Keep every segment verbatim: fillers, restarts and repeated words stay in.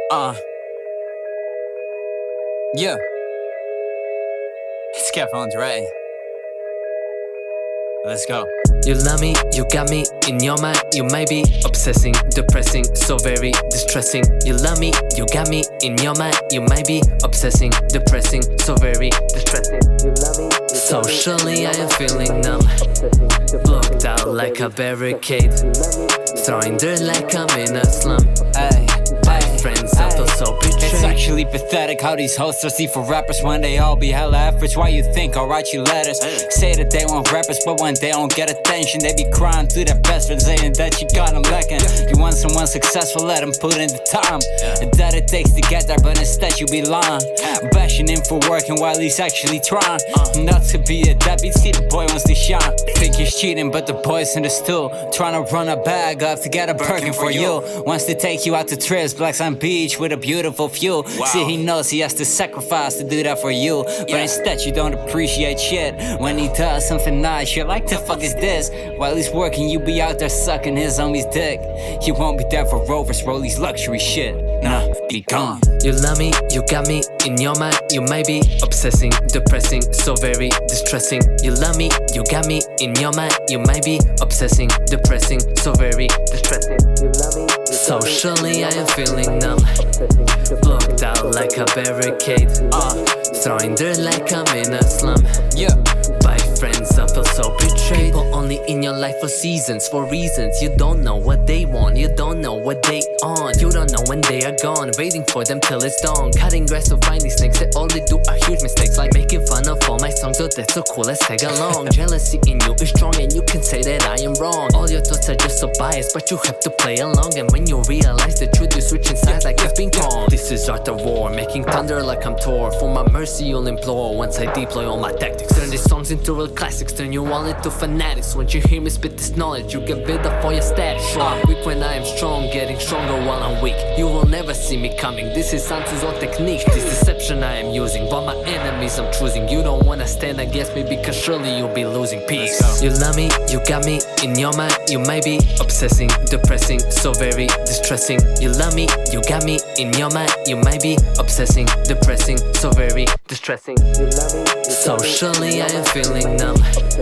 Uh. Yeah. It's Careful Andre. Let's go. You love me, you got me in your mind. You may be obsessing, depressing, so very distressing. You love me, you got me in your mind. You may be obsessing, depressing, so very distressing. You love me. Socially I am feeling numb, blocked out like a barricade, throwing dirt like I'm in a slum. Ay, My ay, friends, I feel so betrayed. It's actually pathetic how these hoes thirsty for rappers when they all be hella efforts. Why you think I'll write you letters? Say that they want rappers, but when they don't get attention, they be crying to their best friend saying that you got them lacking. You want someone successful, let them put in the time that it takes to get there, but instead you be lying, bashing him for working while he's actually trying not to be a deadbeat. See, the boy wants to shine, think he's cheating, but the boy's in the stool trying to run a bag up to get a Birkin for you. Wants to take you out to trips, Black Sand Beach with a beautiful view. Wow. See, he knows he has to sacrifice to do that for you, but yeah. Instead you don't appreciate shit when he does something nice. You're like, the fuck is this? While he's working, you be out there sucking his homie's dick. You won't be there for Rovers, roll these luxury shit. Nah, be gone. You love me, you got me in your mind. You may be obsessing, depressing, so very distressing. You love me, you got me in your mind. You may be obsessing, depressing, so very distressing. You love me. Socially I am feeling numb, blocked out like a barricade, uh, throwing dirt like I'm in a slum. Yeah. By friends I feel so betrayed. People only in your life for seasons, for reasons. You don't know what they want, you don't know what they on. You don't know when they are gone, waiting for them till it's dawn. Cutting grass to find these snakes, they all they do are huge mistakes, like making fun of all my songs. Oh, that's so cool, let's tag along. Jealousy in you is strong and you can say that I am wrong. All your thoughts are just so biased, but you have to play along. And when you realize the truth, you switching sides like it's ping pong. This is art of war, making thunder like I'm Thor. For my mercy you'll implore once I deploy all my tactics. Turn these songs into real classics, turn you all into fanatics. Once you hear me spit this knowledge, you get build up for your status. Sure, I'm weak when I am strong, getting stronger while I'm weak. You will never see me coming, this is Santu's own technique. This deception I am using, but my enemies I'm choosing. You don't wanna stand against me because surely you'll be losing peace. You love me, you got me in your mind. You may be obsessing, depressing, so very distressing. You love me, you got me in your mind. You may be obsessing, depressing, so very distressing. You love me. Socially I am feeling numb,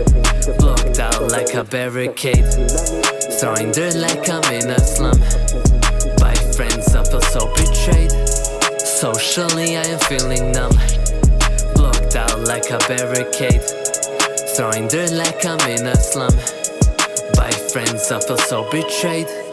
blocked out like a barricade, throwing dirt like I'm in a slum. By friends I feel so betrayed. Socially I am feeling numb, blocked out like a barricade, throwing dirt like I'm in a slum. By friends I feel so betrayed.